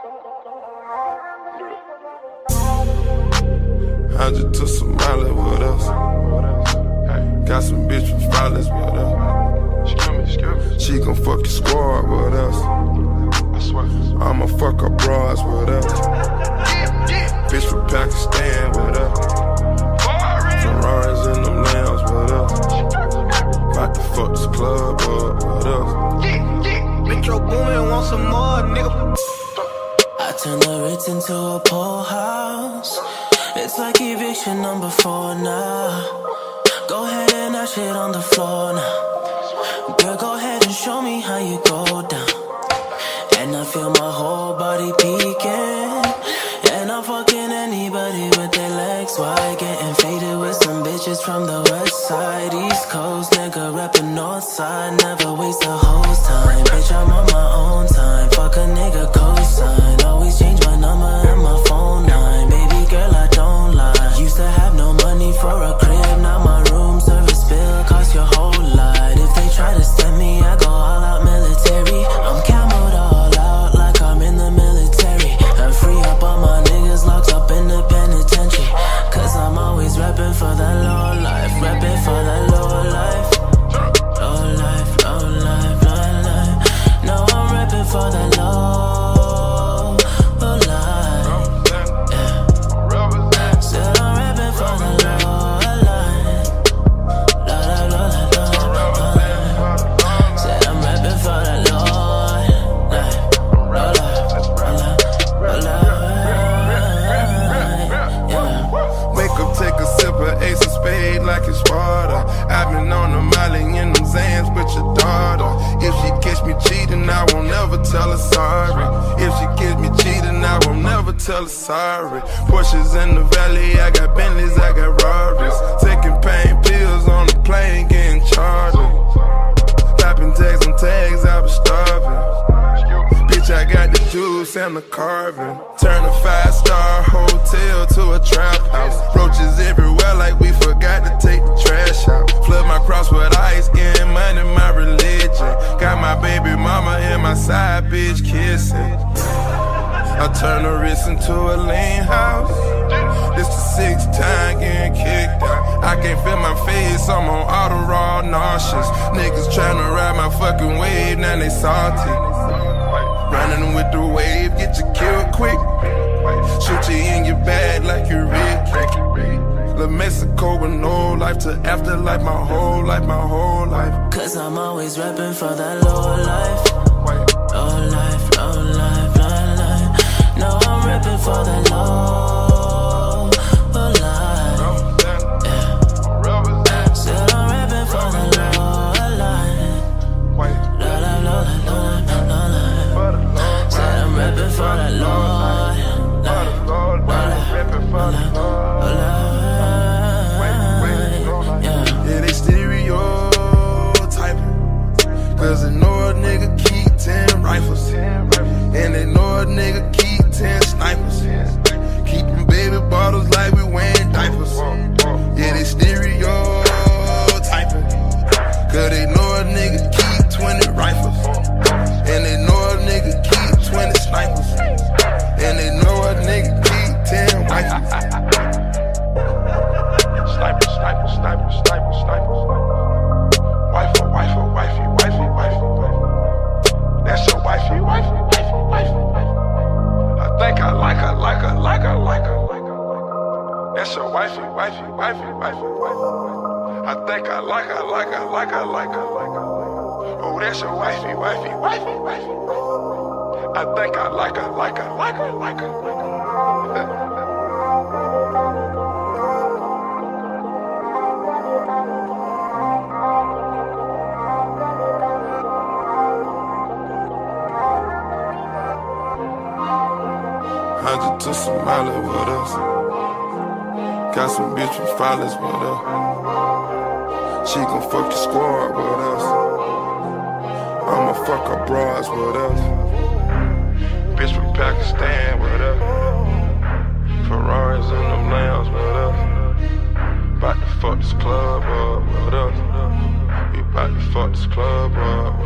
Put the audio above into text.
I just took some Molly with us. Got some bitch with violence with us. She gon' fuck your squad with us. I'ma fuck her bras with us. Bitch from Pakistan with us. Ferraris in them lambs with us. About to fuck this club up with us. Metro Boomin, want some more, nigga. I turn the Ritz into a poor house. It's like eviction number 4 now. Go ahead and dash it on the floor now. Girl, go ahead and show me how you go down. And I feel my whole body peeking. And I'm fucking anybody with their legs wide. Getting faded with some bitches from the west side. East Coast, nigga reppin' north side. Never waste a hoe's time. Bitch, I'm on my own time. Fuck a nigga cosign. Always change my number and my phone line. Baby girl, I don't lie. Used to have no money for a crib. Now my room service bill cost your whole lot. If they try to stem me, I go all out military. I'm camoed all out like I'm in the military. And free up all my niggas locked up in the penitentiary. Cause I'm always reppin' for that low life. Reppin' for that low life. Low life, low life, low life. No, I'm reppin' for that low life. Yeah. Said I'm reppin' for the low life. Low life, low life, low life. Said I'm reppin' for the low life. Low life, low life, yeah. Wake up, take a sip of Ace of Spade like it's water. I've been on the Molly in them Zans with your daughter. If she catch me cheating, I won't never tell her sorry. If she catch me cheating, I won't never tell her sorry. Porsches in the valley, I got Bentleys, I got Rarries. Taking pain pills on the plane, getting charged. Popping tags on tags, I was starving. Bitch, I got the juice and the carving. Turn a 5-star hotel to a trap house. Roaches everywhere like we forgot to take the trash out. Flood my cross with ice, getting money, my religion. Got my baby mama and my side bitch kissing. I turn the wrist into a lean house. This the 6th time getting kicked out. I can't feel my face, I'm on auto raw nauseous. Niggas tryna ride my fucking wave, now they salty. Running with the wave, get you killed quick. Shoot you in your bag like you're Rick. La Mexico with no life to afterlife, my whole life, my whole life. Cause I'm always reppin' for that low life. Low life, low life, low life. No, I'm reppin' for that low life. Yeah. Said I'm reppin' for that low life. Low life, low life, low life, low life. Said I'm reppin' for that low life. Yeah, they stereotyping. Cause they know a nigga keep 10 rifles. And they know a nigga keep 10 snipers. Keeping baby bottles like we wearing diapers. Yeah, they stereotyping. Cause they know a nigga keep 20 rifles. And they know a nigga keep 20 snipers. And they know a nigga keep 10 rifles. Sniper, sniper, sniper, sniper, sniper. Wifey, wifey, wifey, wifey, wifey. That's your wifey, wifey, wifey, wifey. I think I like her, like her, like her, like her, like her. That's your wifey, wifey, wifey, wifey, wifey. I think I like her, like her, like her, like her, like her. Oh, that's your wifey, wifey, wifey, wifey. I think I like her, like her, like her, like her, like her. I just took some Molly with us. Got some bitch with violence with us. She gon' fuck your squad with us. I'ma fuck her bras with us. Bitch from Pakistan with us. Ferraris in them lambs with us. About to fuck this club up with us. We about to fuck this club up.